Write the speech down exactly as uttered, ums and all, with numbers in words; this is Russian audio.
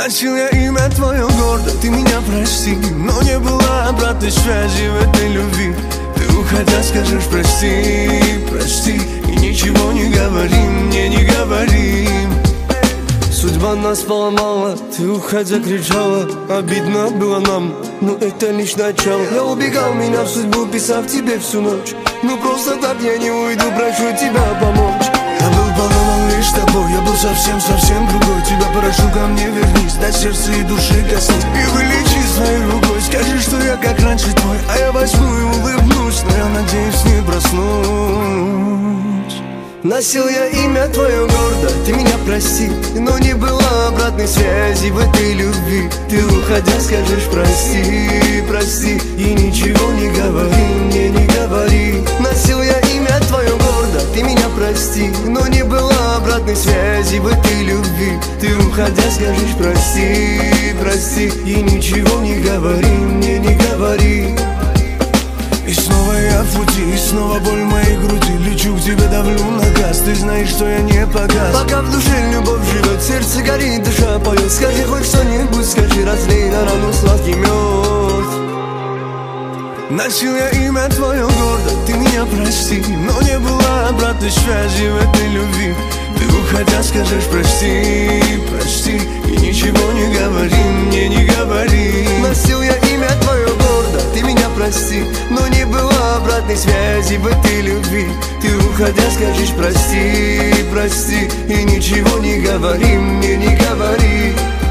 Носил я имя твое гордо, ты меня прости, но не было обратной связи в этой любви. Ты уходя скажешь прости, прости, и ничего не говори, мне не говори. Судьба нас поломала, ты уходя кричала, обидно было нам, но это лишь начало. Я убегал, меня в судьбу, писав тебе всю ночь. Ну просто так я не уйду, прошу тебя помочь. Я был поломан лишь тобой, я был совсем-совсем другой. Тебя прошу, ко мне вернись, дай сердце и души коснись и вылечи своей рукой. Скажи, что я как раньше твой, а я возьму и улыбнусь, но я надеюсь не проснусь. Носил я имя твое гордо, ты меня прости, но не было обратной связи в этой любви. Ты уходя скажешь прости, прости, и ничего не говори, мне не говори. Носил я имя твое гордо, ты меня прости, но не было обратной связи в этой любви. Ты уходя скажешь прости, прости, и ничего не говори, мне не говори. И снова я в пути, и снова боль в моей груди. Лечу к тебе, давлю на газ, ты знаешь, что я не погас. Пока в душе любовь живет, сердце горит, душа поет. Скажи хоть что-нибудь, скажи, разлей на рану сладкий мед. Носил я имя твое гордо, ты меня прости, но не было обратной связи в этой любви. Ты уходя скажешь прости, прости, и ничего не говори, мне не говори. Носил я имя твое гордо, ты меня прости, но не было обратной связи в этой любви. Ты уходя скажешь прости, прости, и ничего не говори, мне не говори.